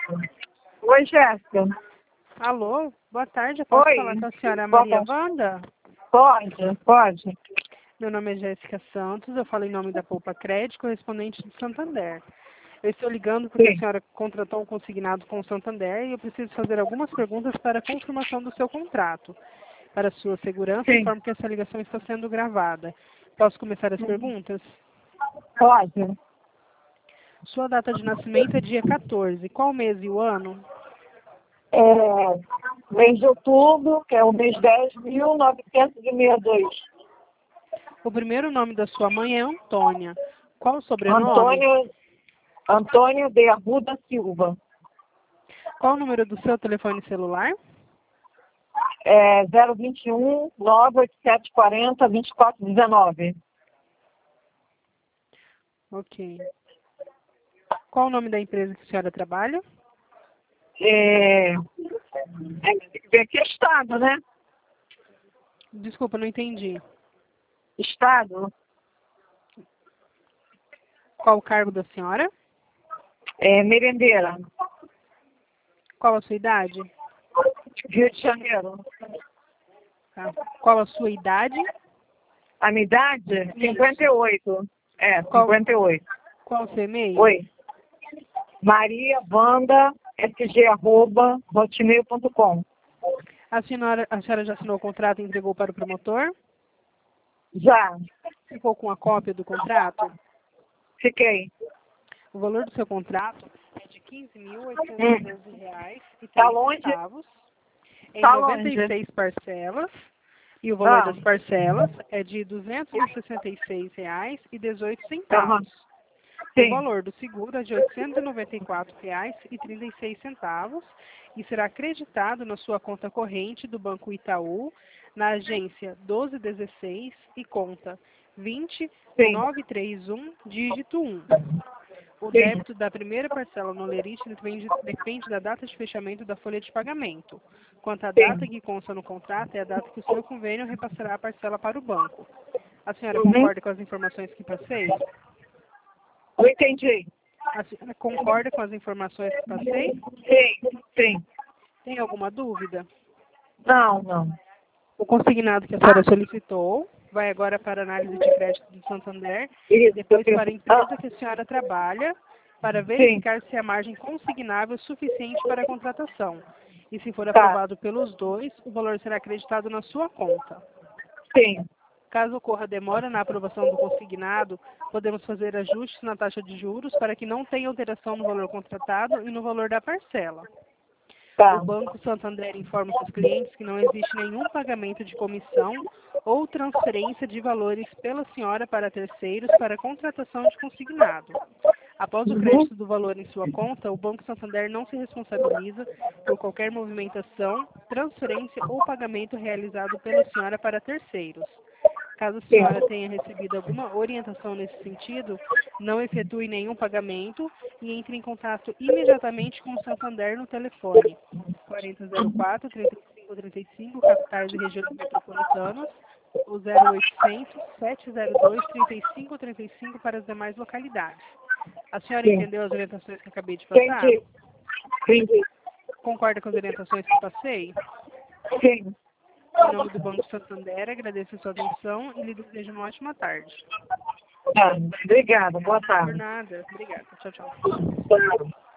Oi, Jéssica. Alô, boa tarde, eu posso Oi. falar com a senhora Boa Maria tarde. Wanda? Pode. Meu nome é Jéssica Santos, eu falo em nome da Poupa Crédito, correspondente de Santander. Eu estou ligando porque a Sim. senhora contratou um consignado com o Santander e eu preciso fazer algumas perguntas para a confirmação do seu contrato. Para sua segurança, Sim. informo que essa ligação está sendo gravada. Posso começar as perguntas? Pode. Sua data de nascimento é dia 14. Qual mês e o ano? Mês de outubro, que é o mês 10.962. O primeiro nome da sua mãe é Antônia. Qual o sobrenome? Antônio de Arruda Silva. Qual o número do seu telefone celular? 021 98740 2419. Ok. Qual o nome da empresa que a senhora trabalha? Aqui é Estado, né? Desculpa, não entendi. Estado. Qual o cargo da senhora? Merendeira. Qual a sua idade? Rio de Janeiro. Tá. Qual a sua idade? A minha idade? 58. Qual, 58. qual o seu e-mail? Oi. Maria Wanda sg@hotmail.com. A senhora já assinou o contrato e entregou para o promotor? Já. Ficou com a cópia do contrato? Fiquei. O valor do seu contrato é de R$ Hum. 15.812,03 Tá longe? em Tá 96 parcelas. E o valor das parcelas é de R$ 266,18. Aham. O Sim. valor do seguro é de R$ 894,36 e será acreditado na sua conta corrente do Banco Itaú, na agência 1216 e conta Sim. 20931, dígito 1. O Sim. débito da primeira parcela no Lerite depende da data de fechamento da folha de pagamento. Quanto à data Sim. que consta no contrato, é a data que o seu convênio repassará a parcela para o banco. A senhora Uhum. concorda com as informações que passei? Eu entendi. A senhora concorda com as informações que passei? Sim. Tem alguma dúvida? Não. O consignado que a senhora solicitou vai agora para a análise de crédito do Santander e Isso. depois para a empresa que a senhora trabalha para Sim. verificar se a margem consignável é suficiente para a contratação. E se for Tá. aprovado pelos dois, o valor será acreditado na sua conta. Sim. Caso ocorra demora na aprovação do consignado, podemos fazer ajustes na taxa de juros para que não tenha alteração no valor contratado e no valor da parcela. O Tá. Banco Santander informa seus clientes que não existe nenhum pagamento de comissão ou transferência de valores pela senhora para terceiros para contratação de consignado. Após o Uhum. crédito do valor em sua conta, o Banco Santander não se responsabiliza por qualquer movimentação, transferência ou pagamento realizado pela senhora para terceiros. Caso a senhora tenha recebido alguma orientação nesse sentido, não efetue nenhum pagamento e entre em contato imediatamente com o Santander no telefone 4004-3535, capitais e regiões metropolitanas, ou 0800-702-3535 para as demais localidades. A senhora Sim. entendeu as orientações que acabei de passar? Entendi. Concorda com as orientações que passei? Sim. Em nome do Banco Santander, agradeço a sua atenção e lhe desejo uma ótima tarde. Tá. Obrigada. Boa Por tarde. nada. Obrigada. Tchau, tchau. Tchau.